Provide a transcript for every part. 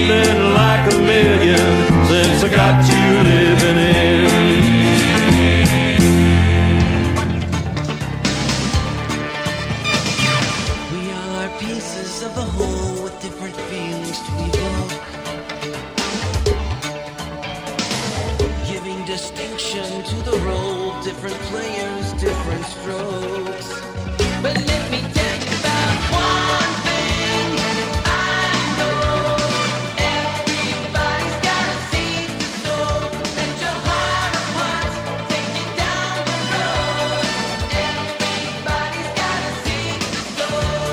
feeling like a million since I got you living in. We are pieces of the whole with different feelings to evoke, giving distinction to the role, different players, different strokes. But let me tell you about one thing I know. Everybody's got a seed to sow. Let your heart of hearts take you down the road. Everybody's got a seed to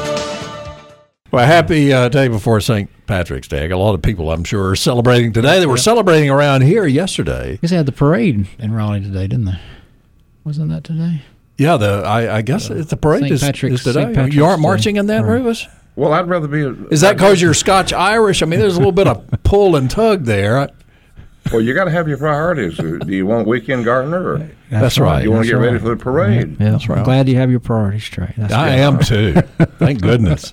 sow. Well, happy day before St. Patrick's Day. A lot of people, I'm sure, are celebrating today. They were celebrating around here yesterday. Because they had the parade in Raleigh today, didn't they? Wasn't that today? Yeah, I guess the parade is today. You aren't marching in that, Rufus? Well, I'd rather be. Is that because you're Scotch-Irish? I mean, there's a little bit of pull and tug there. Well, you got to have your priorities. Do you want weekend gardener? Or That's right. You want to get ready for the parade? Yeah, that's right. I'm glad you have your priorities straight. That's I am, too. Thank goodness.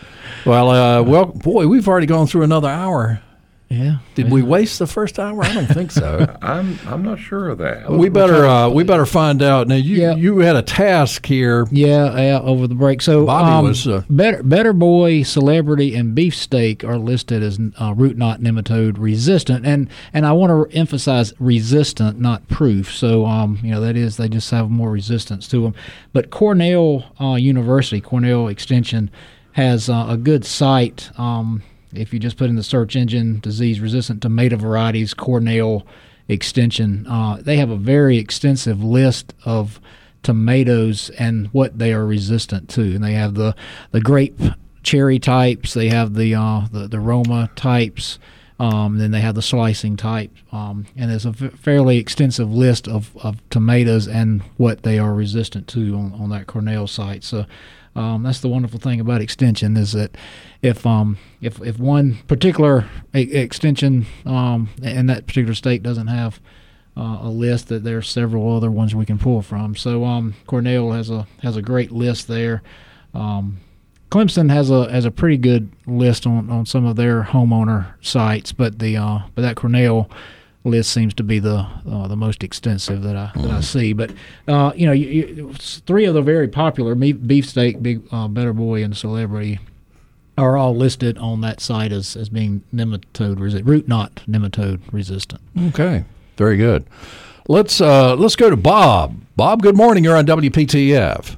Well, boy, we've already gone through another hour. Yeah. Did we waste the first hour? I don't think so. I'm not sure of that. We better find out. Now you had a task here. Yeah, over the break. So Bobby was Better Boy, Celebrity, and Beefsteak are listed as root knot nematode resistant, and I want to emphasize resistant, not proof. So that is, they just have more resistance to them. But Cornell University, Cornell Extension, has a good site. If you just put in the search engine, disease-resistant tomato varieties, Cornell Extension, they have a very extensive list of tomatoes and what they are resistant to. And they have the grape cherry types, they have the Roma types, then they have the slicing type. And there's a fairly extensive list of tomatoes and what they are resistant to on that Cornell site. So that's the wonderful thing about extension, is that if one particular extension in that particular state doesn't have a list, that there are several other ones we can pull from. So Cornell has a great list there. Clemson has a pretty good list on some of their homeowner sites, but that Cornell list seems to be the most extensive that I see. But three of the very popular, Beefsteak, Better Boy, and Celebrity, are all listed on that site as being root knot nematode resistant. Okay, very good. Let's go to Bob. Bob, good morning. You're on WPTF.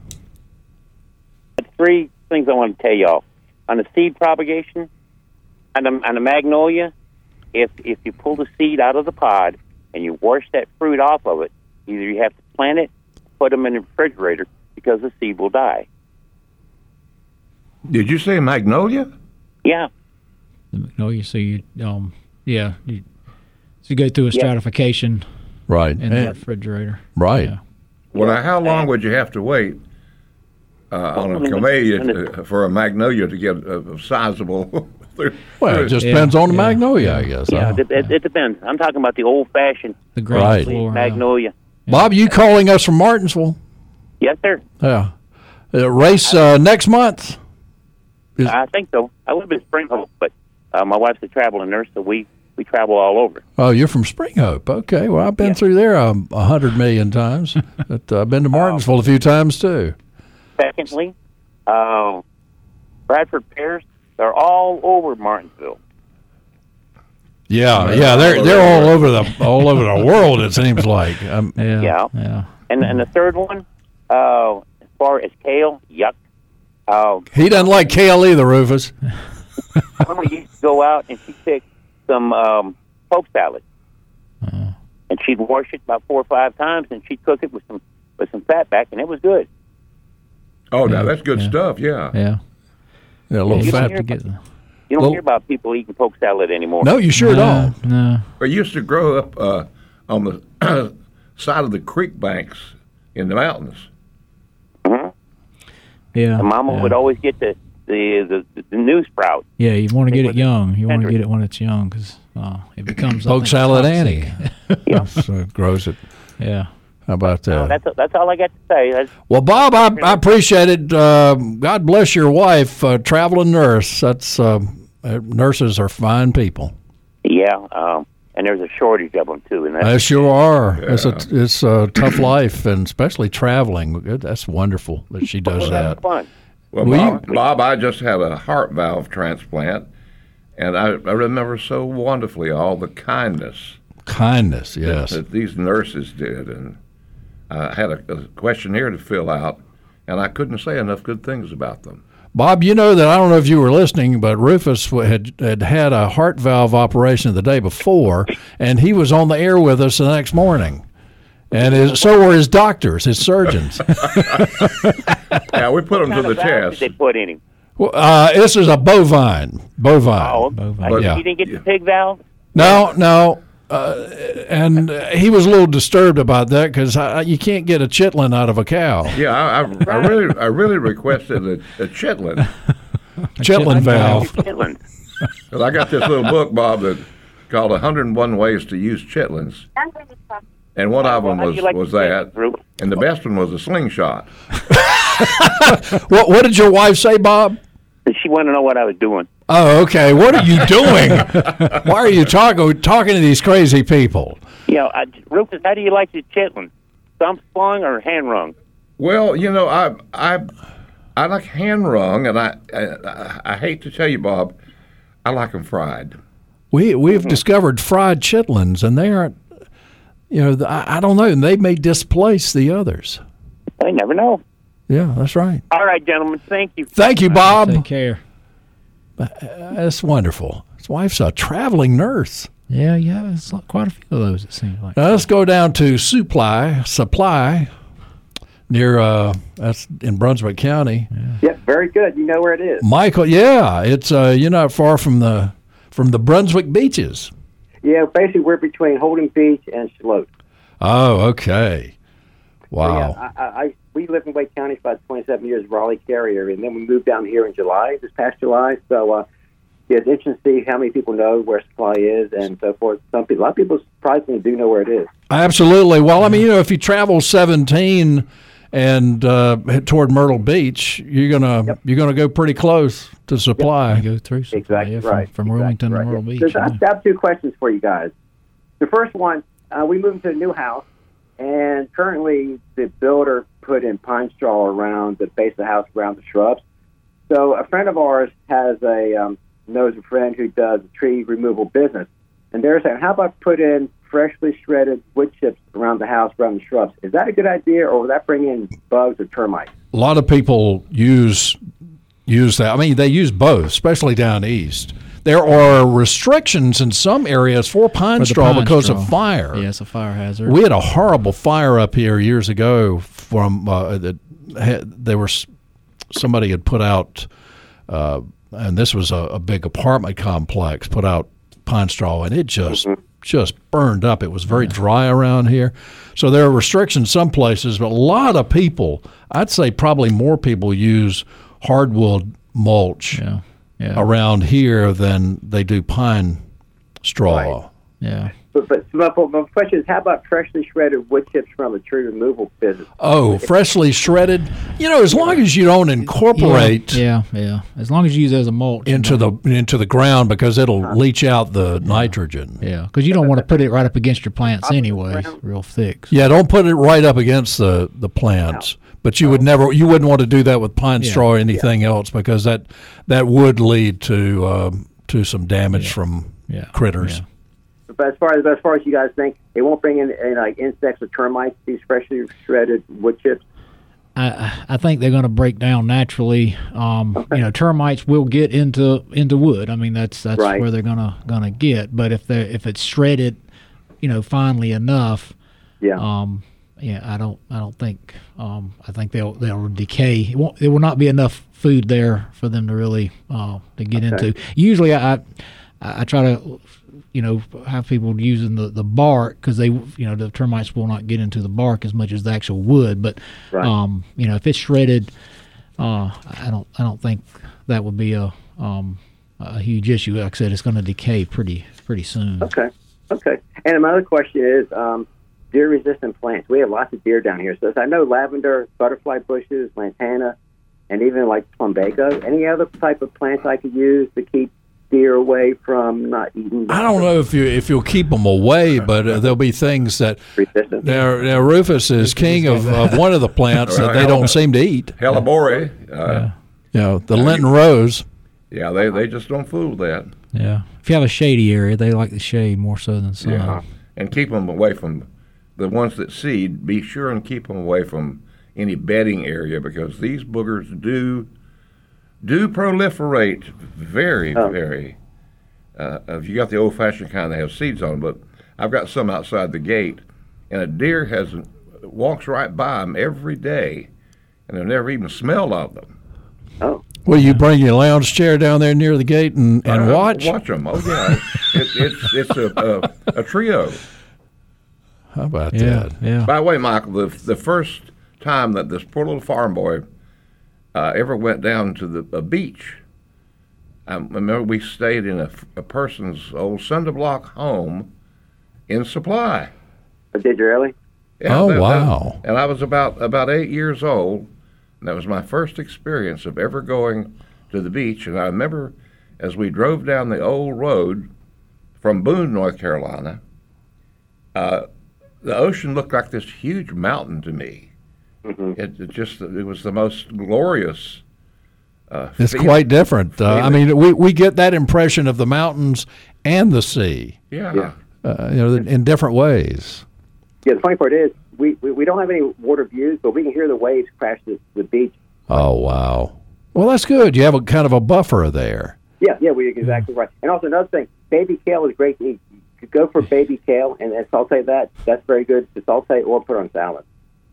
Three things I want to tell y'all on the seed propagation on the magnolia. If you pull the seed out of the pod and you wash that fruit off of it, either you have to plant it, put them in the refrigerator, because the seed will die. Did you say magnolia? Yeah. The magnolia, so you go through a stratification, right, in the refrigerator, right. Yeah. Well, now, how long would you have to wait on a camellia for a magnolia to get a sizable? Well, it just depends on the magnolia, I guess. Yeah, it depends. I'm talking about the old-fashioned magnolia. Bob, you calling us from Martinsville? Yes, sir. Yeah. Race next month? I think so. I live in Spring Hope, but my wife's a traveling nurse, so we travel all over. Oh, you're from Spring Hope. Okay. Well, I've been through there 100 million times. But I've been to Martinsville a few times, too. Secondly, Bradford pears, they're all over Martinsville. Yeah, they're all over the world. It seems like. Yeah. And the third one, as far as kale, yuck. He doesn't like kale either, Rufus. Mama used to go out and she'd pick some poke salad, and she'd wash it about 4 or 5 times, and she'd cook it with some fat back, and it was good. Oh, now that's good stuff. Yeah. Yeah. Yeah, a little fat to get. You don't hear about people eating poke salad anymore. No, you sure don't. No. I used to grow up on the side of the creek banks in the mountains. Mm-hmm. Yeah. And Mama would always get the new sprout. Yeah, you want to get it young. You want to get it when it's young, because it becomes poke salad Annie. Yeah. So it grows it. Yeah. How about that? That's all I got to say. Well, Bob, I appreciate it. God bless your wife, traveling nurse. That's Nurses are fine people. Yeah, and there's a shortage of them too. And They sure are. It's a tough life, and especially traveling. That's wonderful that she does that. fun. Well, Bob, I just had a heart valve transplant, and I remember so wonderfully all the kindness Yes. that these nurses did. And I had a questionnaire to fill out, and I couldn't say enough good things about them. Bob, you know that I don't know if you were listening, but Rufus had a heart valve operation the day before, and he was on the air with us the next morning. And so were his doctors, his surgeons. Yeah, we put them to the What kind of valve test. did they put in him? Well, this is a bovine. Oh, But, yeah. You didn't get the pig valve? No. And he was a little disturbed about that because you can't get a chitlin out of a cow. Yeah, I really requested a chitlin. Chitlin valve. Chitlin. 'Cause I got this little book, Bob, that called 101 Ways to Use Chitlins. And one of them How do you like was the that. chitlins, Rube? And the best one was a slingshot. What did your wife say, Bob? She wanted to know what I was doing. Oh, okay. What are you doing? Why are you talking to these crazy people? You know, Rufus, how do you like your chitlin? Thumb slung or hand wrung? Well, you know, I like hand wrung, and I hate to tell you, Bob, I like them fried. We've discovered fried chitlins, and they aren't. You know, I don't know. They may displace the others. I never know. Yeah, that's right. All right, gentlemen, thank you. Thank you, Bob. Take care. That's wonderful. His wife's a traveling nurse. Yeah, there's quite a few of those, it seems like. Now let's go down to Supply near that's in Brunswick County. Yep, very good. You know where it is. Michael, yeah, it's you're not far from the Brunswick beaches. Yeah, basically we're between Holden Beach and Charlotte. Oh, okay. Wow. So, yeah, we lived in Wake County for about 27 years, Raleigh carrier, and then we moved down here in July, this past July. So yeah, it's interesting to see how many people know where Supply is and so forth. A lot of people surprisingly do know where it is. Absolutely. Well, I mean, if you travel 17 and head toward Myrtle Beach, you're gonna go pretty close to Supply. Go through Supply, Exactly right. From Wilmington Exactly to Myrtle right. Beach. So I have two questions for you guys. The first one, we moved to a new house, and currently the builder put in pine straw around the base of the house, around the shrubs. So a friend of ours knows a friend who does a tree removal business, and they're saying, how about put in freshly shredded wood chips around the house, around the shrubs? Is that a good idea, or will that bring in bugs or termites? A lot of people use that. I mean, they use both, especially down east. There are restrictions in some arears for pine straw because of fire. Yeah, it's a fire hazard. We had a horrible fire up here years ago from somebody had put out, and this was a big apartment complex, put out pine straw, and it just burned up. It was very dry around here. So there are restrictions some places, but a lot of people, I'd say probably more people use hardwood mulch around here than they do pine straw. Right. Yeah. But my question is, how about freshly shredded wood chips from a tree removal business? Oh, freshly shredded. You know, as long as you don't incorporate Yeah. As long as you use it as a mulch. into the ground, because it'll leach out the nitrogen. Yeah, because you don't want to put it right up against your plants anyway, real thick. Yeah, don't put it right up against the plants. But you wouldn't want to do that with pine straw or anything else, because that would lead to some damage from critters. Yeah. But as far as you guys think, it won't bring in like insects or termites, these freshly shredded wood chips? I think they're going to break down naturally. You know, termites will get into wood. I mean, that's right. where they're gonna get. But if it's shredded, you know, finely enough, I don't think. I think they'll decay. There will not be enough food there for them to really to get into. Usually, I try to, you know, have people using the bark, because the termites will not get into the bark as much as the actual wood. But you know, if it's shredded, I don't think that would be a huge issue. Like I said, it's going to decay pretty soon. Okay. And my other question is, deer-resistant plants. We have lots of deer down here. So I know lavender, butterfly bushes, lantana, and even like plumbago. Any other type of plants I could use to keep steer away from not eating? I don't know if you'll keep them away, but there'll be things that Resistant. now Rufus is king of one of the plants that they don't seem to eat. Hellebore. The Linton Rose. Yeah, they just don't fool with that. Yeah. If you have a shady area, they like the shade more so than sun. Yeah, and keep them away from the ones that seed. Be sure and keep them away from any bedding area because these boogers do proliferate very. If you got the old-fashioned kind that have seeds on them, but I've got some outside the gate, and a deer walks right by them every day, and they've never even smelled of them. Oh. Well, you bring your lounge chair down there near the gate and watch? Watch them. Oh, yeah. It's a trio. How about that? Yeah. By the way, Michael, the first time that this poor little farm boy ever went down to a beach, I remember we stayed in a person's old cinder block home in Supply. Did you really? Yeah, wow. And I was about 8 years old, and that was my first experience of ever going to the beach. And I remember as we drove down the old road from Boone, North Carolina, the ocean looked like this huge mountain to me. Mm-hmm. It was the most glorious. It's quite different. I mean, we get that impression of the mountains and the sea. Yeah. In different ways. Yeah, the funny part is we don't have any water views, but we can hear the waves crash the beach. Oh, wow. Well, that's good. You have a kind of a buffer there. Yeah, we're exactly right. And also another thing, baby kale is great to eat. You could go for baby kale and saute that. That's very good to saute or put on salad.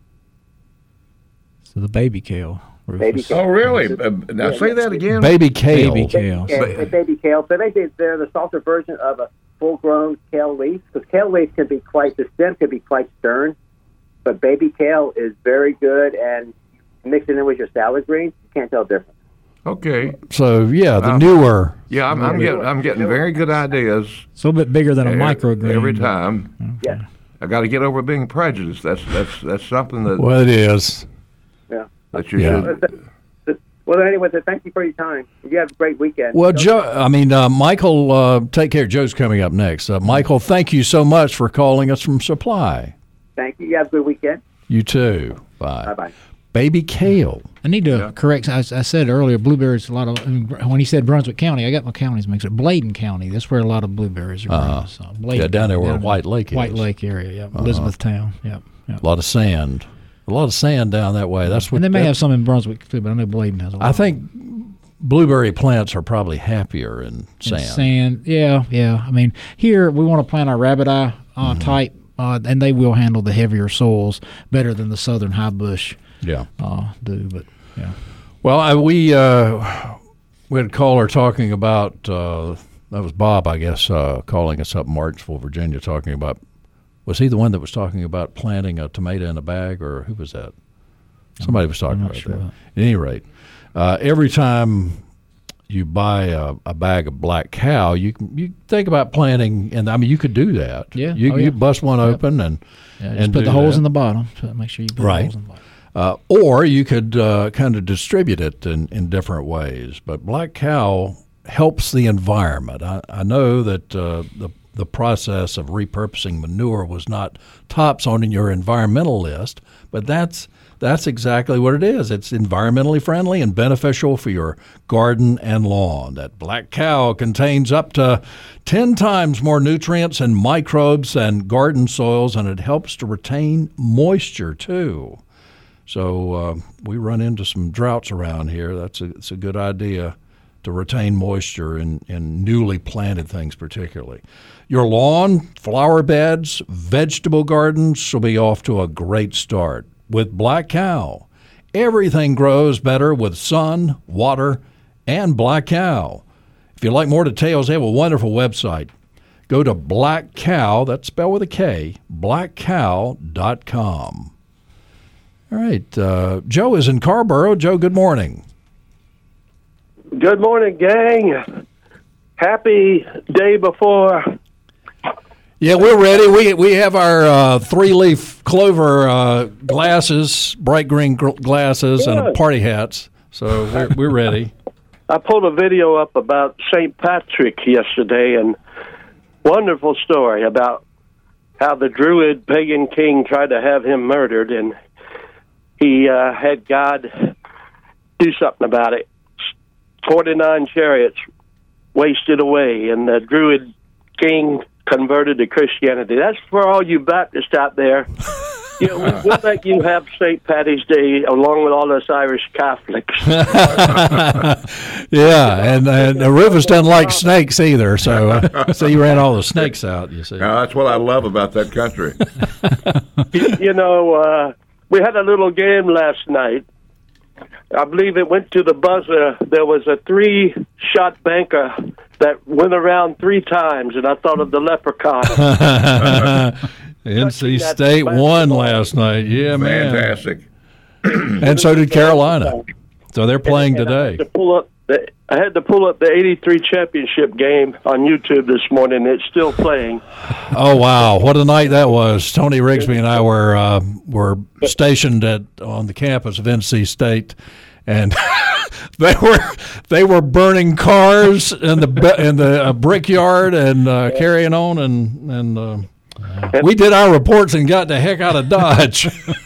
So the baby kale. Rufus. Baby kale. Oh, really? Now say that again. Baby kale. Baby kale. Baby kale. So they're the salted version of a full-grown kale leaf, because kale leaf the stem can be quite stern, but baby kale is very good, and mix it in with your salad greens, you can't tell the difference. Okay. So the newer. Yeah, I'm getting very good ideas. It's a little bit bigger than a microgreen. Every time. Yeah. I got to get over being prejudiced. That's something that. Well, it is. Yeah. That you should. Well, anyway, thank you for your time. You have a great weekend. Well, Joe, Michael, take care. Joe's coming up next. Michael, thank you so much for calling us from Supply. Thank you. You have a good weekend. You too. Bye. Bye-bye. Baby kale. I need to correct. I said earlier, blueberries. When he said Brunswick County, I got my counties mixed up. Bladen County. That's where a lot of blueberries are grown. So Bladen, down there where White Lake is. White Lake area. Yeah, Elizabethtown. Yeah. A lot of sand. A lot of sand down that way. That's what. And they may have some in Brunswick too, but I know Bladen has a lot. I think blueberry plants are probably happier in sand. Yeah. I mean, here we want to plant our rabbit eye type, and they will handle the heavier soils better than the southern high bush. Yeah. Do, but yeah. Well, we had a caller talking about that was Bob, I guess, calling us up in Martinsville, Virginia, talking about. Was he the one that was talking about planting a tomato in a bag, or who was that? Somebody was talking about that. At any rate, every time you buy a bag of black cow, you think about planting, and I mean you could do that. Yeah, you bust one open and just put the holes in the bottom. So make sure you put the holes in the bottom. Or you could kind of distribute it in different ways. But black cow helps the environment. I know that the process of repurposing manure was not tops on your environmental list, but that's exactly what it is. It's environmentally friendly and beneficial for your garden and lawn. That black cow contains up to 10 times more nutrients and microbes than garden soils, and it helps to retain moisture too. So we run into some droughts around here. It's a good idea to retain moisture in newly planted things particularly. Your lawn, flower beds, vegetable gardens will be off to a great start. With Black Cow, everything grows better with sun, water, and Black Cow. If you'd like more details, they have a wonderful website. Go to Black Cow, that's spelled with a K, blackcow.com. All right, Joe is in Carborough. Joe, good morning. Good morning, gang. Happy day before. Yeah, we're ready. We have our 3-leaf clover glasses, bright green glasses, and party hats. So we're ready. I pulled a video up about St. Patrick yesterday, and wonderful story about how the Druid pagan king tried to have him murdered, and he had God do something about it. 49 chariots wasted away, and the Druid king converted to Christianity. That's for all you Baptists out there. We'll let you have St. Patty's Day along with all us Irish Catholics. Yeah, and Rufus doesn't like snakes either, so you ran all the snakes out, you see. Now, that's what I love about that country. We had a little game last night. I believe it went to the buzzer. There was a 3-shot banker that went around 3 times, and I thought of the leprechaun. NC State won last night. Yeah, man. Fantastic. And so did Carolina. So they're playing today. I had to pull up the 83 championship game on YouTube this morning. It's still playing. Oh, wow. What a night that was. Tony Rigsby and I were stationed on the campus of NC State, and they were burning cars in the brickyard and carrying on, and we did our reports and got the heck out of Dodge.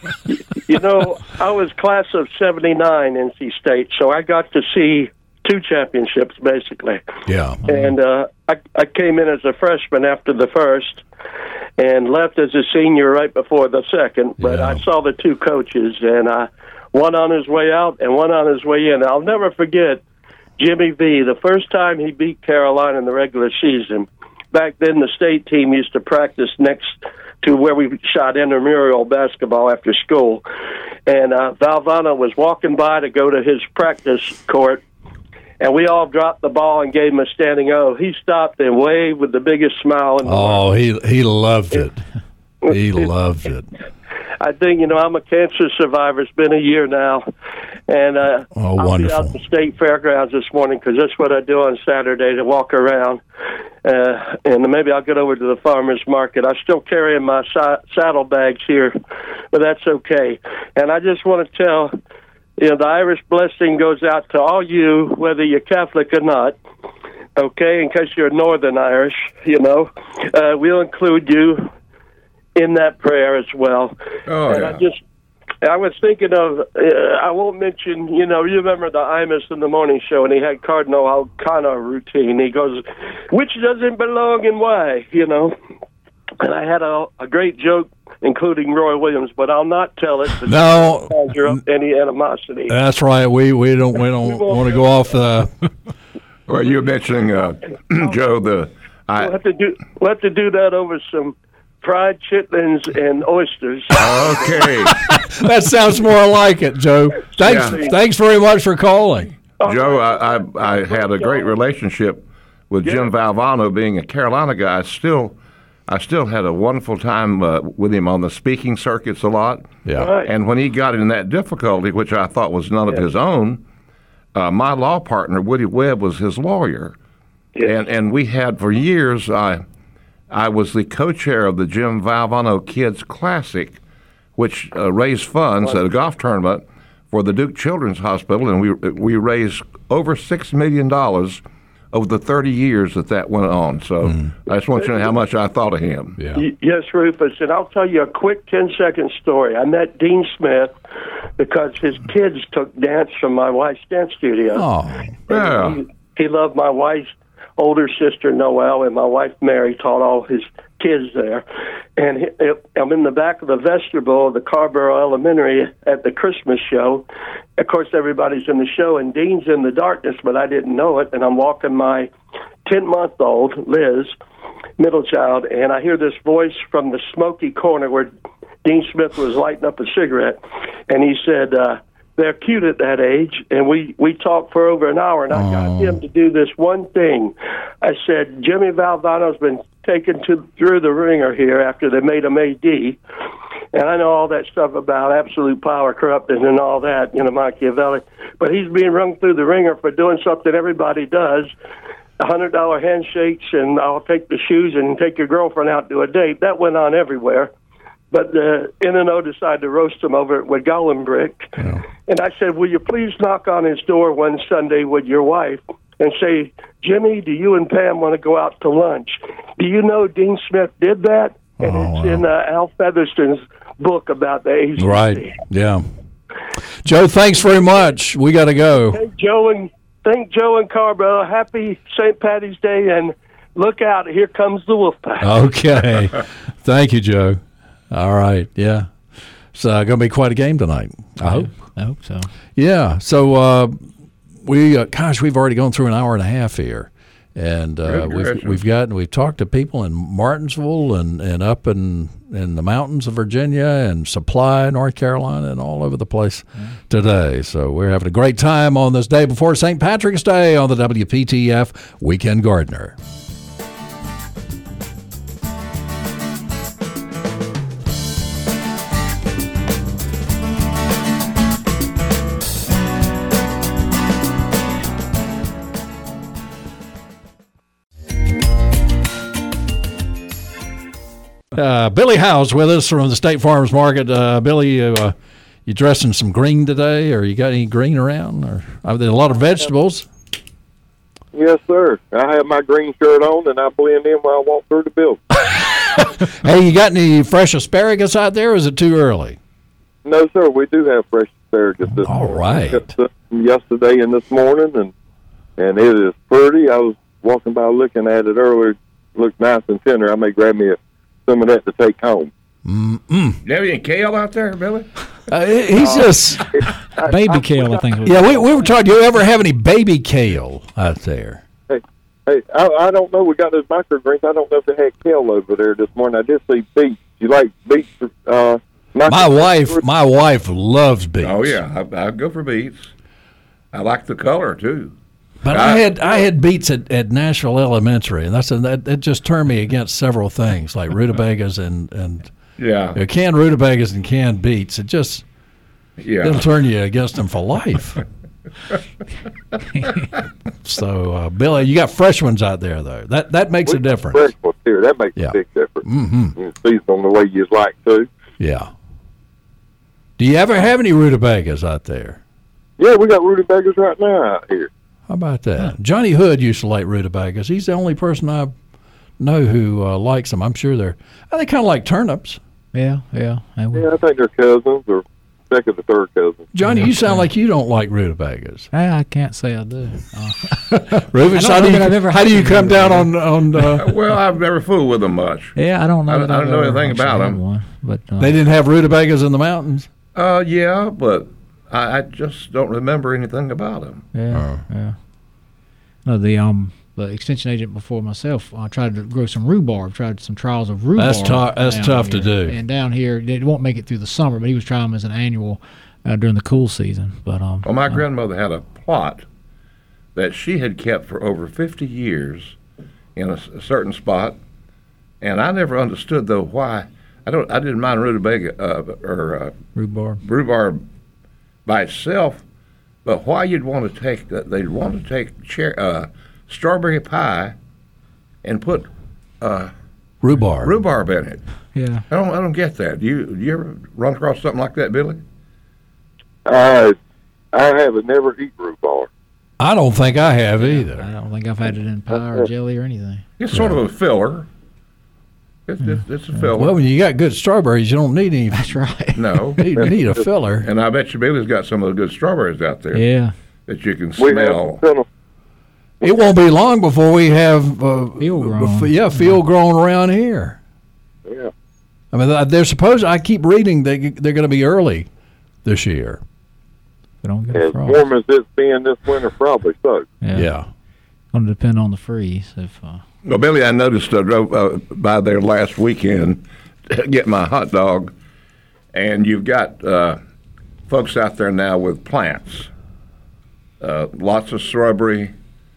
I was class of 79 NC State, so I got to see 2 championships, basically. Yeah. And I came in as a freshman after the first and left as a senior right before the second. But I saw the 2 coaches, and one on his way out and one on his way in. I'll never forget Jimmy V, the first time he beat Carolina in the regular season. Back then, the state team used to practice next to where we shot intramural basketball after school. And Valvano was walking by to go to his practice court, and we all dropped the ball and gave him a standing O. He stopped and waved with the biggest smile in the world. He loved it. He loved it. I think, I'm a cancer survivor. It's been a year now. And I'll wonderful. be out at the state fairgrounds this morning because that's what I do on Saturday, to walk around. And maybe I'll get over to the farmer's market. I'm still carrying my saddlebags here, but that's okay. And I just want to tell, the Irish blessing goes out to all you, whether you're Catholic or not. Okay, in case you're Northern Irish, we'll include you in that prayer as well. Oh, and yeah. I was thinking of, I won't mention, you remember the Imus in the morning show, and he had Cardinal O'Connor routine. He goes, which doesn't belong and why, And I had a great joke, including Roy Williams, but I'll not tell it. No. Conjure up any animosity. That's right. We don't want to go off the... Well, you're mentioning, Joe, we'll have to do that over some fried chitlins and oysters. Okay. That sounds more like it, Joe. Thanks very much for calling. Joe, I had a great relationship with Jim Valvano. Being a Carolina guy, I still had a wonderful time with him on the speaking circuits a lot. Yeah. Right. And when he got in that difficulty, which I thought was none of his own, my law partner, Woody Webb, was his lawyer. Yes. And we had for years, I was the co-chair of the Jim Valvano Kids Classic, which raised funds at a golf tournament for the Duke Children's Hospital, and we raised over $6 million over the 30 years that went on. So I just want you to know how much I thought of him. Yeah. Yes, Rufus, and I'll tell you a quick 10-second story. I met Dean Smith because his kids took dance from my wife's dance studio. Oh, Yeah. He loved my wife's older sister, Noelle, and my wife, Mary, taught all his kids there. And I'm in the back of the vestibule of the Carborough Elementary at the Christmas show. Of course, everybody's in the show, and Dean's in the darkness, but I didn't know it. And I'm walking my 10-month-old, Liz, middle child, and I hear this voice from the smoky corner where Dean Smith was lighting up a cigarette. And he said, they're cute at that age, and we talked for over an hour, and I got him to do this one thing. I said, Jimmy Valvano's been taken through the ringer here after they made him AD, and I know all that stuff about absolute power, corruption, and all that, Machiavelli, but he's being rung through the ringer for doing something everybody does, $100 handshakes, and I'll take the shoes and take your girlfriend out to a date. That went on everywhere. But the N&O decided to roast him over it with Gollum Brick. Yeah. And I said, will you please knock on his door one Sunday with your wife and say, Jimmy, do you and Pam want to go out to lunch? Do you know Dean Smith did that? And it's in Al Featherston's book about the agency. Right, yeah. Joe, thanks very much. We got to go. Thank Joe and Carbo. Happy St. Patty's Day, and look out. Here comes the Wolfpack. Okay. Thank you, Joe. All right, yeah. It's going to be quite a game tonight, I hope. I hope so. Yeah, so we've already gone through an hour and a half here. And we've talked to people in Martinsville and up in the mountains of Virginia and Supply, North Carolina, and all over the place today. So we're having a great time on this day before St. Patrick's Day on the WPTF Weekend Gardener. Billy Howes with us from the State Farmers Market. Billy, you dressed in some green today, or you got any green around? Or are there a lot of vegetables? Yes, sir. I have my green shirt on, and I blend in while I walk through the building. Hey, you got any fresh asparagus out there, or is it too early? No, sir. We do have fresh asparagus this All morning. right. Got some yesterday and this morning, and it is pretty. I was walking by looking at it earlier. It looked nice and tender. I may grab me some of that to take home. You have any kale out there, Billy? He's just Baby kale, I think. yeah. We were talking. Do you ever have any baby kale out there? Hey, I don't know. We got those microgreens. I don't know if they had kale over there this morning. I did see beets. You like beets? My wife loves beets. Oh yeah, I go for beets. I like the color too. But I had beets at Nashville Elementary, and that just turned me against several things like rutabagas and canned rutabagas and canned beets. It'll turn you against them for life. So, Billy, you got fresh ones out there though. That makes a difference. Fresh ones here. That makes a big difference. Mm-hmm. You season them the way you like to. Yeah. Do you ever have any rutabagas out there? Yeah, we got rutabagas right now out here. How about that? Johnny Hood used to like rutabagas. He's the only person I know who likes them. I'm sure they're kind of like turnips. Yeah. Yeah, I think they're cousins or second or third cousins. Johnny, you sound like you don't like rutabagas. I can't say I do. Rufus, how do you come down on Well, I've never fooled with them much. Yeah, I don't know. I don't know anything about them. But they didn't have rutabagas in the mountains? Yeah, but I just don't remember anything about them. Yeah. No, the extension agent before myself, I tried to grow some rhubarb. Tried some trials of rhubarb. That's tough to do. And down here, it won't make it through the summer. But he was trying them as an annual during the cool season. But well, my grandmother had a plot that she had kept for over 50 years in a certain spot, and I never understood though why. I didn't mind rhubarb by itself, but why you'd want to take that? They'd want to take strawberry pie and put rhubarb in it. Yeah, I don't get that. Do you ever run across something like that, Billy? I haven't never eaten rhubarb. I don't think I have either. I don't think I've had it in pie or jelly or anything. It's sort of a filler. It's a filler. Well, when you got good strawberries, you don't need any. That's right. No. You need a filler. And I bet you Billy's got some of the good strawberries out there. Yeah. That you can smell. It won't be long before we have field grown. Field grown around here. Yeah. I mean, they're supposed. I keep reading they're going to be early this year. We don't get as warm as it's been this winter, probably so. Yeah. Going to depend on the freeze. Well, Billy, I noticed I drove by there last weekend to get my hot dog, and you've got folks out there now with plants. Lots of shrubbery,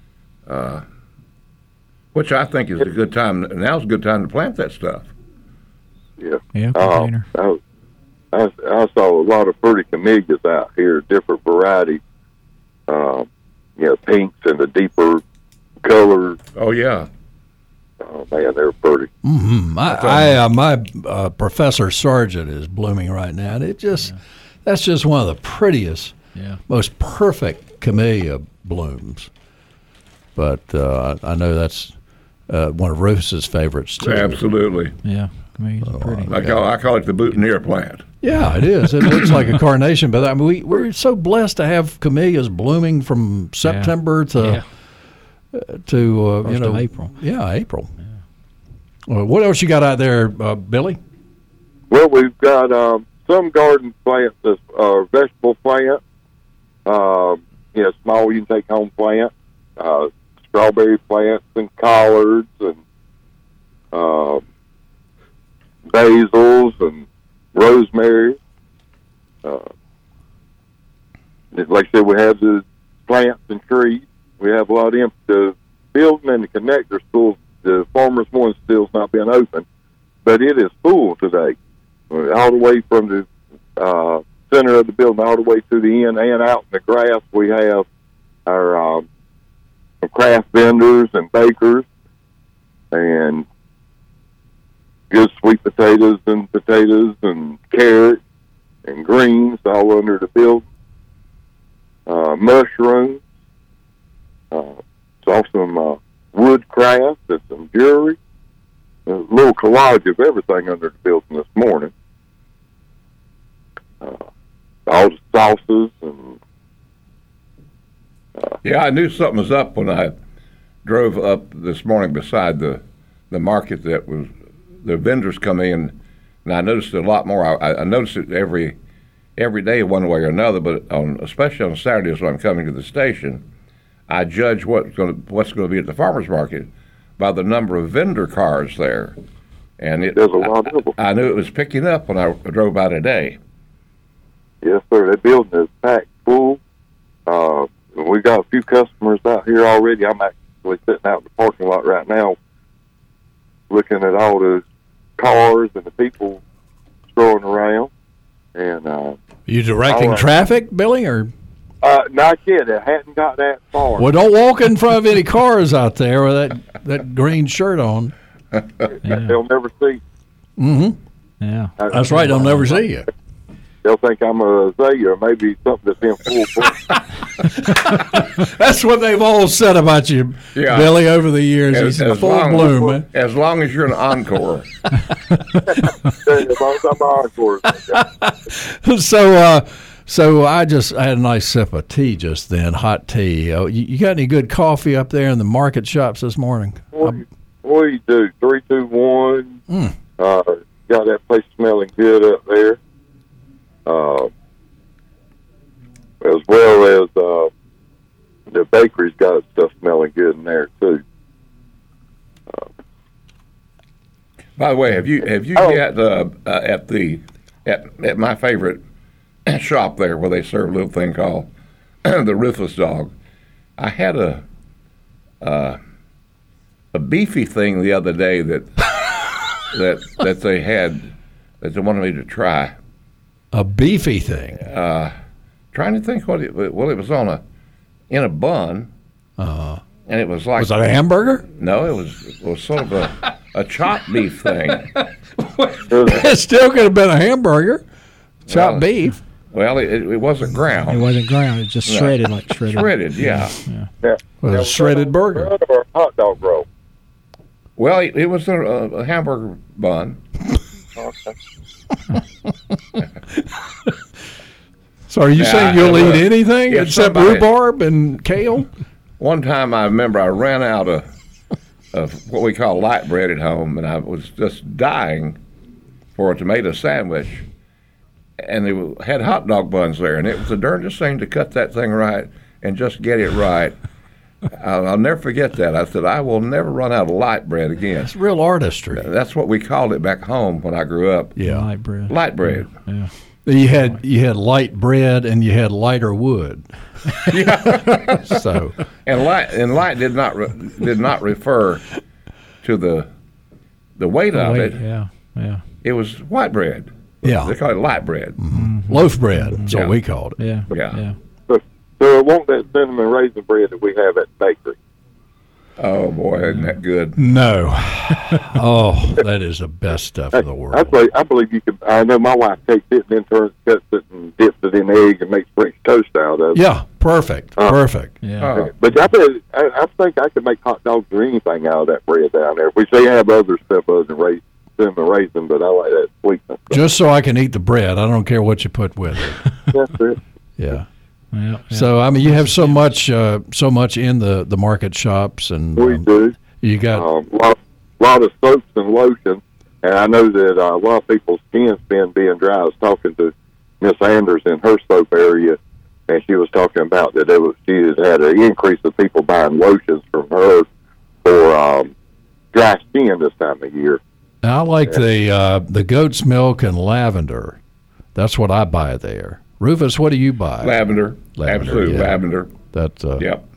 which I think is a good time. Now's a good time to plant that stuff. Yeah. Yeah, container. I saw a lot of pretty camellias out here, different varieties. Pinks and the deeper colors. Oh yeah. Oh man, they're pretty. Mm-hmm. My Professor Sargent is blooming right now, and that's just one of the prettiest most perfect camellia blooms. But I know that's one of Rufus's favorites too. Absolutely. Yeah. Camellias are pretty. I call it the boutonniere plant. Yeah, it is. It looks like a carnation, but I mean, we're so blessed to have camellias blooming from September to April. Yeah, April. Yeah. Well, what else you got out there, Billy? Well, we've got some garden plants, vegetable plants. Small you can take home plant, strawberry plants and collards and basils and rosemary. Like I said, we have the plants and trees. We have a lot of them. The building and the connector schools, the Farmers One still's not been open, but it is full today. All the way from the center of the building all the way to the end and out in the grass, we have our craft vendors and bakers and good sweet potatoes and carrots and greens all under the building. Mushrooms, saw some woodcraft and some jewelry. A little collage of everything under the building this morning. All the sauces and yeah, I knew something was up when I drove up this morning beside the market. That was the vendors come in, and I noticed a lot more. I noticed it every day one way or another, but especially on Saturdays when I'm coming to the station, I judge what's going to be at the farmers market by the number of vendor cars there, and there's a lot of them. I knew it was picking up when I drove by today. Yes, sir. That building is packed full. We got a few customers out here already. I'm actually sitting out in the parking lot right now, looking at all the cars and the people strolling around. And you directing traffic, Billy, or? Not yet. It hadn't got that far. Well, don't walk in front of any cars out there with that green shirt on. They'll never see. Mm-hmm. Yeah. That's right. They'll never see you. They'll think I'm a azalea or maybe something that's in full bloom. That's what they've all said about you, Billy, over the years. He's in full bloom, man. As long as you're an encore. As long as I'm an encore. So I had a nice sip of tea just then, hot tea. You got any good coffee up there in the market shops this morning? What do you do? 321. Got that place smelling good up there. As well as the bakery's got stuff smelling good in there too. By the way, have you got at my favorite shop there where they serve a little thing called the Ruthless Dog? I had a beefy thing the other day that they had that they wanted me to try. A beefy thing. Trying to think what it was in a bun, and it was like. Was it a hamburger? No, it was sort of a chopped beef thing. It still could have been a hamburger, chopped beef. Well, it wasn't ground. It wasn't ground. It just shredded like shredded. Shredded, yeah. It was a shredded burger. Or a hot dog roll. Well, it was a hamburger bun. Okay. So are you saying you'll eat anything except rhubarb and kale? One time I remember I ran out of what we call light bread at home, and I was just dying for a tomato sandwich. And they had hot dog buns there, and it was the darndest thing to cut that thing right and just get it right. I'll never forget that. I said, I will never run out of light bread again. It's real artistry. That's what we called it back home when I grew up. Yeah, light bread. Light bread. Yeah. You had light bread and you had lighter wood. Yeah. So and light did not refer to the weight of it. Yeah, yeah. It was white bread. Yeah, they call it light bread. Mm-hmm. Loaf bread. That's what we called it. Yeah, yeah. So it won't that cinnamon raisin bread that we have at the bakery. Oh boy, isn't that good? No. Oh, that is the best stuff in the world. I believe you can. I know my wife takes it and then cuts it and dips it in egg and makes French toast out of it. Yeah, perfect. Perfect. Yeah. But I think I could make hot dogs or anything out of that bread down there. We say have other stuff other than raisin, but I like that sweetness. Just so I can eat the bread. I don't care what you put with it. That's it. Yeah. Yeah. So I mean, you have so much in the market shops, and We do. you got A lot of soaps and lotions, and I know that a lot of people's skin's been being dry. I was talking to Miss Anders in her soap area, and she was talking about that she has had an increase of people buying lotions from her for dry skin this time of year. I like the goat's milk and lavender. That's what I buy there. Rufus, what do you buy? Lavender. Lavender, Absolute yeah. lavender. That Yep.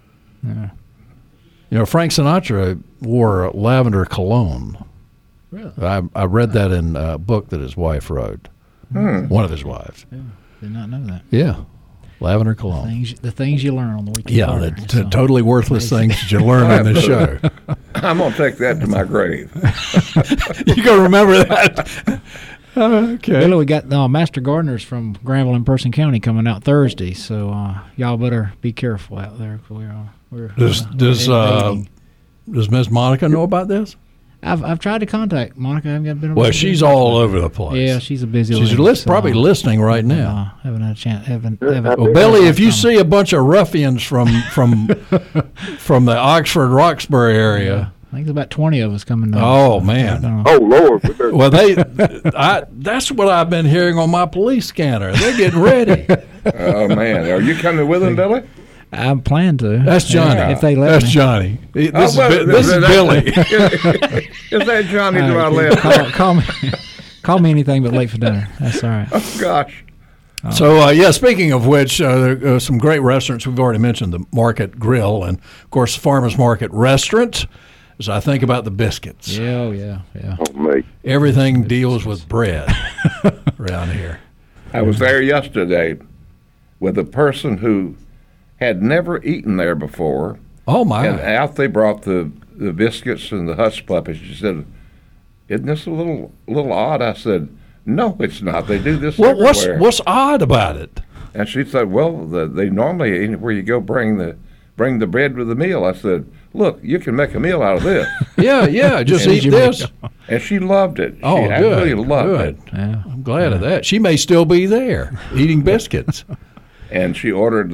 you know, Frank Sinatra wore lavender cologne. Really? I read that in a book that his wife wrote. One of his wives. Did not know that. Yeah, lavender cologne. The things you learn on the weekend. Yeah, Corner. the totally worthless things that you learn on this show. I'm gonna take that to my grave. You gonna remember that? Okay. Billy, we got Master Gardeners from Granville and Person County coming out Thursday, so y'all better be careful out there. We're Does Miss Monica know about this? I've tried to contact Monica. I haven't been. Well, she's all over the place. Yeah, she's a busy. She's lady, probably listening right now. Haven't had a chance. Haven't. Well, Billy, if you see a bunch of ruffians from the Oxford Roxbury area, I think there's about 20 of us coming down. oh man, Oh Lord! we better- well that's what I've been hearing on my police scanner. They're getting ready. Oh man, are you coming with him, Billy? I'm planning to. That's Johnny. If they let That's me. Johnny. This is that- Billy. Is that Johnny to my All left? right, call me anything but late for dinner. That's all right. Oh gosh. So, speaking of which, there are some great restaurants. We've already mentioned the Market Grill and, of course, the Farmers Market Restaurant. As I think about the biscuits, Yeah. Oh, mate. everything deals with bread around here. I was there yesterday with a person who had never eaten there before, Oh, my. and out they brought the biscuits and the hush puppies. She said, "Isn't this a little odd?" I said, "No, it's not. They do this Well, everywhere." what's odd about it? And she said, "Well, they normally anywhere you go bring the bread with the meal." I said, "Look, you can make a meal out of this." Yeah, just And eat this. And she loved it. Oh, she good, absolutely loved good. it. Yeah. I'm glad of that. She may still be there eating biscuits. And she ordered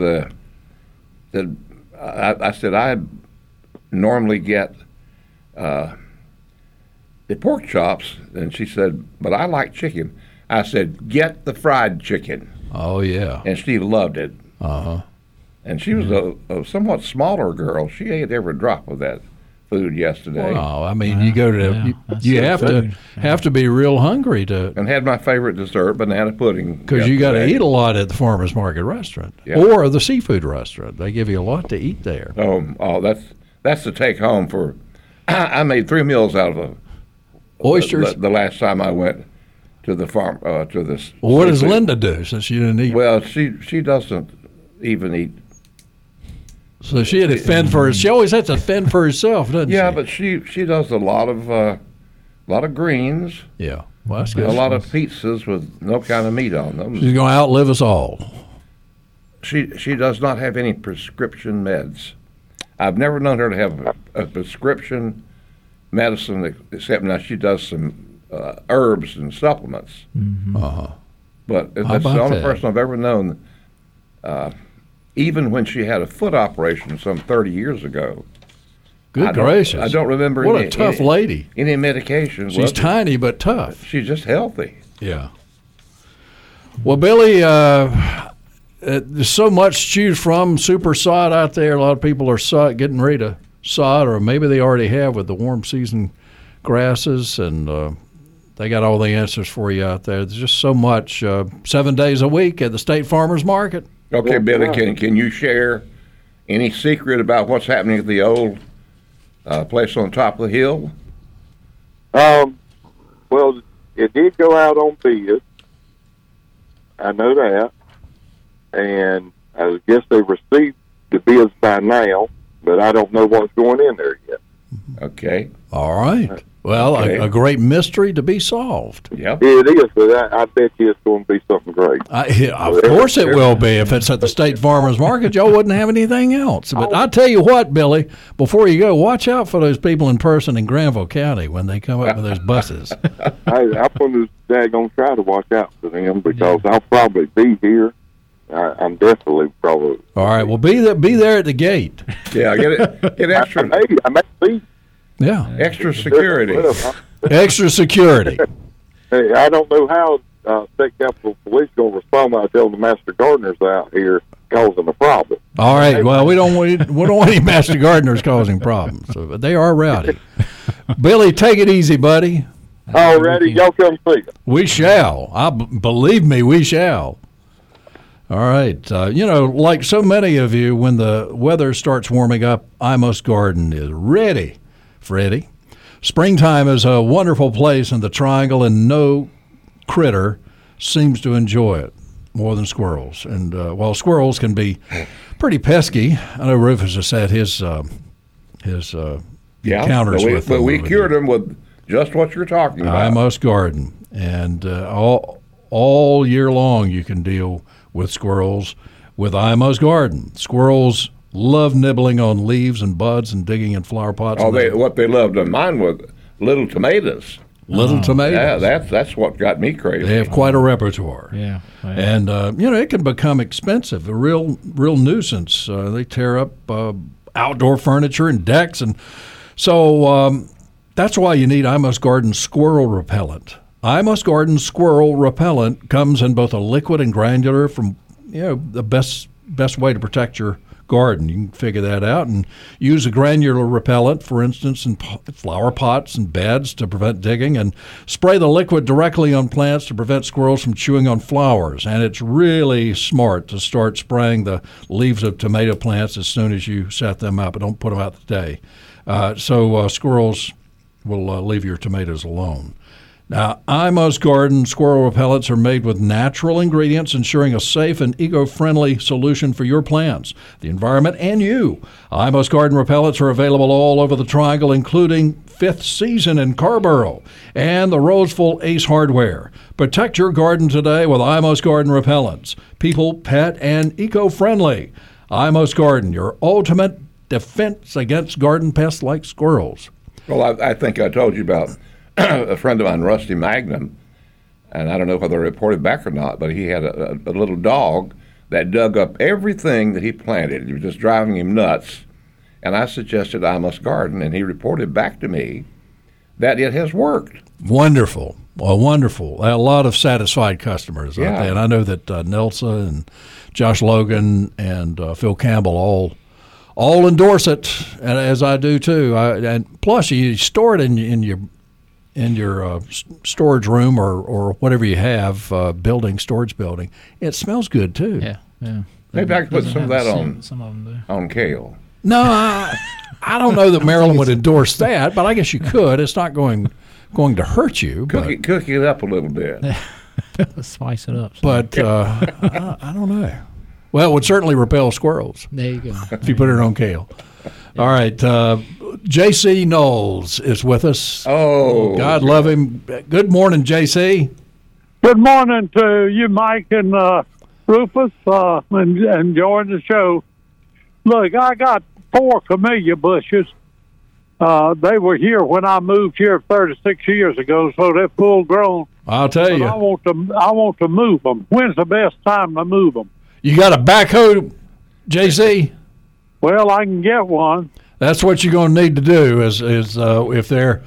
I said, "I normally get the pork chops," and she said, "But I like chicken." I said, "Get the fried chicken," Oh, yeah. and she loved it. Uh-huh. And she was a somewhat smaller girl. She ate every drop of that food yesterday, Oh, I mean, you go to Yeah, that's you good have to be real hungry to and had my favorite dessert, banana pudding. because you got to yesterday. eat a lot at the farmers market restaurant Yeah. or the seafood restaurant. They give you a lot to eat there. Oh, that's the take home for. I made 3 meals out of Oysters. The last time I went to the farm to this. Well, what does seafood. Linda do since you didn't eat? Well, she doesn't even eat. So she had to fend for. She always has to fend for herself, doesn't Yeah, she? but she does a lot of greens, Yeah. Well, that's a good. lot of pizzas with no kind of meat on them. She's going to outlive us all. She does not have any prescription meds. I've never known her to have a prescription medicine except now she does some herbs and supplements. Uh-huh. But How that's the about only that? person I've ever known. Even when she had a foot operation some 30 years ago. Good gracious. I don't remember What any, a tough any, lady. any medication. She's tiny but tough. She's just healthy. Yeah. Well, Billy, there's so much to choose from. Super sod out there. A lot of people are getting ready to sod, or maybe they already have with the warm season grasses, and they got all the answers for you out there. There's just so much. 7 days a week at the State Farmers Market. Okay, Billy, can you share any secret about what's happening at the old place on top of the hill? Well, it did go out on bid. I know that, and I guess they received the bids by now. but I don't know what's going in there yet. Okay. All right. Well, Okay. a great mystery to be solved. Yep. It is, but I bet you it's going to be something great. Of course it will be. If it's at the State Farmers Market, y'all wouldn't have anything else. But I tell you what, Billy, before you go, watch out for those people in person in Granville County when they come up with those buses. I'm going to try to watch out for them because I'll probably be here. I'm definitely probably. All right. Well, be there at the gate. Yeah, get extra I may be. Yeah. extra security. Extra security. Hey, I don't know how State Capitol Police going to respond when I tell the master gardeners out here causing a problem. All right. Well, we don't want any master gardeners causing problems, but they are rowdy. Billy, take it easy, buddy. Alrighty, y'all come see us. We shall. Believe me, we shall. All right. Like so many of you, when the weather starts warming up, Imos Garden is ready, Freddie. Springtime is a wonderful place in the Triangle, and no critter seems to enjoy it more than squirrels. And while squirrels can be pretty pesky, I know Rufus has had his encounters with them. But we cured them with just what you're talking about. Imos Garden. And all year long you can deal with squirrels with Imos Garden. Squirrels love nibbling on leaves and buds and digging in flower pots. What they loved on mine was little tomatoes. Little tomatoes. Yeah, that's what got me crazy. They have quite a repertoire. Yeah. And, it can become expensive, a real nuisance. They tear up outdoor furniture and decks. And so that's why you need Imos Garden Squirrel Repellent. Imos Garden Squirrel Repellent comes in both a liquid and granular from, the best way to protect your garden. You can figure that out and use a granular repellent, for instance, in flower pots and beds to prevent digging, and spray the liquid directly on plants to prevent squirrels from chewing on flowers. And it's really smart to start spraying the leaves of tomato plants as soon as you set them up. Don't put them out today. So squirrels will leave your tomatoes alone. Now, Imos Garden squirrel repellents are made with natural ingredients, ensuring a safe and eco-friendly solution for your plants, the environment, and you. Imos Garden repellents are available all over the Triangle, including Fifth Season in Carborough and the Roseville Ace Hardware. Protect your garden today with Imos Garden repellents. People, pet, and eco-friendly. Imos Garden, your ultimate defense against garden pests like squirrels. Well, I think I told you about a friend of mine, Rusty Magnum, and I don't know whether I reported back or not, but he had a little dog that dug up everything that he planted. It was just driving him nuts. And I suggested Imos Garden, and he reported back to me that it has worked. Wonderful. Well, wonderful. A lot of satisfied customers out there. And I know that Nelsa and Josh Logan and Phil Campbell all endorse it, and as I do too. And plus, you store it in your storage room or whatever you have, storage building. It smells good too. Yeah. Maybe I could put some of that Some of them do. on kale. No, I don't know that Maryland would endorse that, but I guess you could. It's not going to hurt you. Cook it up a little bit. Spice it up. But I don't know. Well, it would certainly repel squirrels. There you go. If you put it on kale. All right. J.C. Knowles is with us. Oh. God love him. Good morning, J.C. Good morning to you, Mike and Rufus. Enjoying the show. Look, I got 4 camellia bushes. They were here when I moved here 36 years ago, so they're full grown. I'll tell you. I want to move them. When's the best time to move them? You got a backhoe, J.C.? Well, I can get one. That's what you're going to need to do. Is if they're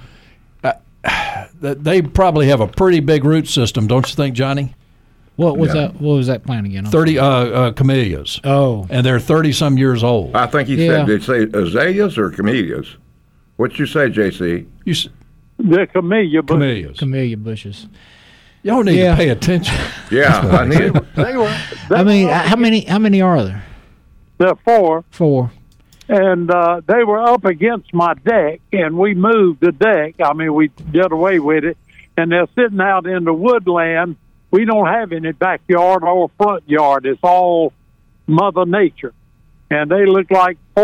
they probably have a pretty big root system, don't you think, Johnny? What was that? What was that plant again? 30 camellias. Oh, and they're 30-some years old. I think he said, did you say azaleas or camellias? What'd you say, J.C.? The camellia bushes. Camellia bushes. Y'all need to pay attention. Yeah, I need it. They were. I mean, how many are there? There are 4. 4. And they were up against my deck, and we moved the deck. I mean, we did away with it, and they're sitting out in the woodland. We don't have any backyard or front yard. It's all Mother Nature. And they look like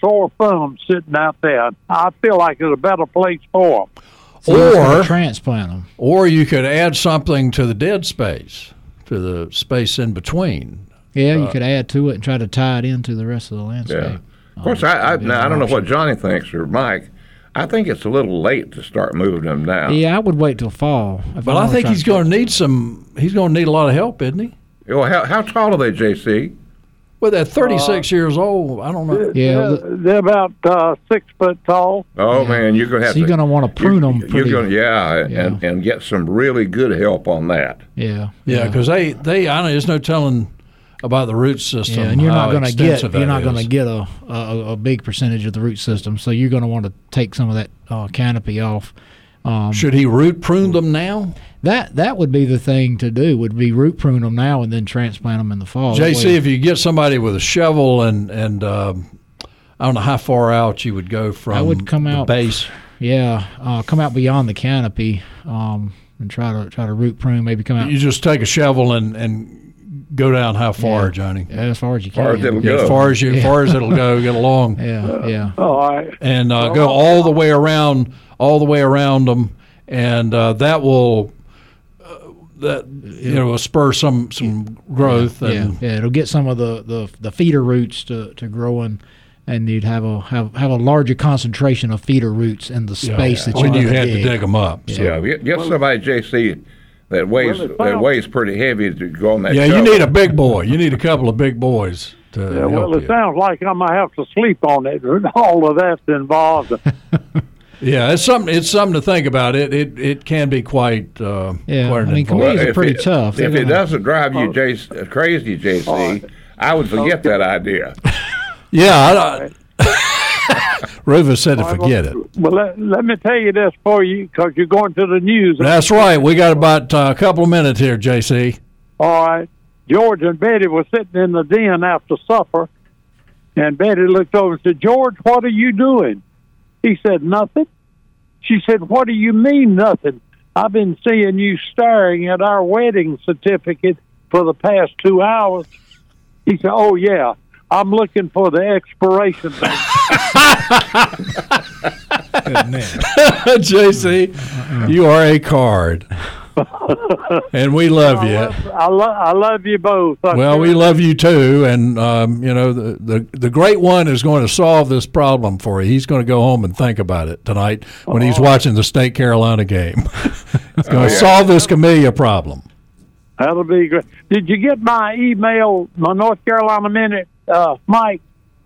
sore thumb sitting out there. I feel like it's a better place for them. So you're gonna Or transplant them. or you could add something to the dead space, to the space in between. Yeah, you could add to it and try to tie it into the rest of the landscape. Yeah. Of course, I don't know what Johnny thinks or Mike. I think it's a little late to start moving them now. Yeah, I would wait till fall. But I think he's going to need he's going to need a lot of help, isn't he? Well, how tall are they, JC? Well, they're 36 years old. I don't know. Yeah, They're about 6 foot tall. Oh, man, you're going to have so you're going to want to prune them You're pretty. going to, and get some really good help on that. Yeah, Yeah, because I know there's no telling about the root system. Yeah, and you're not going to get to get a big percentage of the root system, so you're going to want to take some of that canopy off. Should he root prune them now? That would be the thing to do. Would be root prune them now and then transplant them in the fall. JC, if you get somebody with a shovel and I don't know how far out you would go from I would come the out base. Yeah, come out beyond the canopy and try to root prune. Maybe come out. You just take a shovel and go down how far, Yeah. Johnny? As far as you can. Far as it'll Yeah, go. as far as it'll go, get along. Yeah. All right. And go all the way around them, and that will will spur some growth. And Yeah, it'll get some of the feeder roots to growing, and you'd have a larger concentration of feeder roots in the space that when you gonna had to dig them up. So. Yeah, get somebody, JC, that weighs pretty heavy to go on that. Yeah, shovel. you need a big boy. You need a couple of big boys to Yeah, well, help it you. sounds like I'm going to have to sleep on it. All of that's involved. Yeah, it's something to think about. It can be quite quite an Camellias involved. are pretty tough. If it doesn't drive you crazy, JC, I would forget that idea. Yeah, Rufus said to forget it. Well, let me tell you this for you, because you're going to the news. That's right. We got about a couple of minutes here, JC. All right. George and Betty were sitting in the den after supper, and Betty looked over and said, "George, what are you doing?" He said, "Nothing." She said, "What do you mean, nothing? I've been seeing you staring at our wedding certificate for the past 2 hours." He said, "Oh, yeah, I'm looking for the expiration date." JC, you are a card. And we love you. I love you both. Well, we love you too, and the great one is going to solve this problem for you. He's going to go home and think about it tonight when he's watching the State Carolina game. He's going to solve this camellia problem. That'll be great. Did you get my email, my North Carolina Minute, Mike?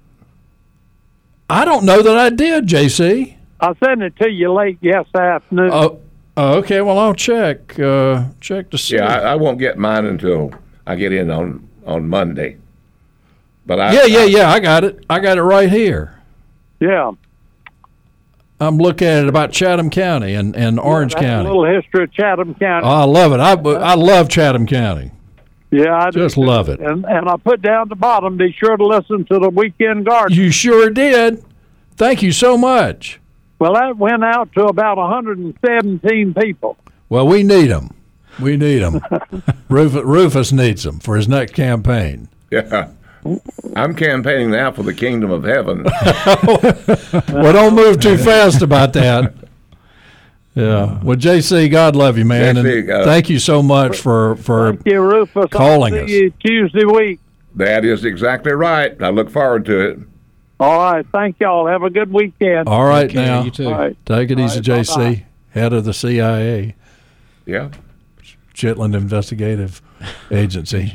I don't know that I did, JC. I sent it to you late yesterday afternoon. Oh, okay. Well, I'll check to see. Yeah, I won't get mine until I get in on Monday. But I got it. I got it right here. Yeah. I'm looking at it about Chatham County and Orange That's County. A little history of Chatham County. Oh, I love it. I love Chatham County. Yeah, I Just do. love it. And I put down at the bottom, be sure to listen to the Weekend Garden. You sure did. Thank you so much. Well, that went out to about 117 people. Well, we need them. We need them. Rufus needs them for his next campaign. Yeah. I'm campaigning now for the kingdom of heaven. Well, don't move too fast about that. Yeah. Well, JC, God love you, man. JC, and thank you so much for Thank you, Rufus. calling I'll us. see you Tuesday week. That is exactly right. I look forward to it. All right. Thank y'all. Have a good weekend. All right, Okay, now. you too. All right. Take it easy, Bye-bye. JC, head of the CIA, Yeah. Chitlin Investigative Agency.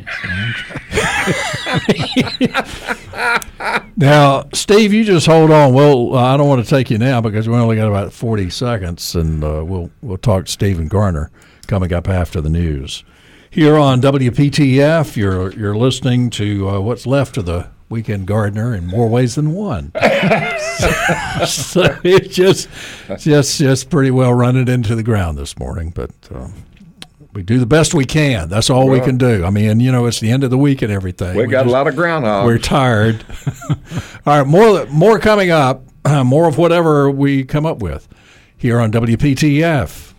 Now, Steve, you just hold on. Well, I don't want to take you now because we only got about 40 seconds, and we'll talk to Stephen Garner coming up after the news. Here on WPTF, you're listening to what's left of the Weekend Gardener in more ways than one. So it's just pretty well running into the ground this morning, but we do the best we can. That's all we can do. I mean, it's the end of the week and everything. We got a lot of groundhogs. We're tired. All right, more coming up. More of whatever we come up with here on WPTF.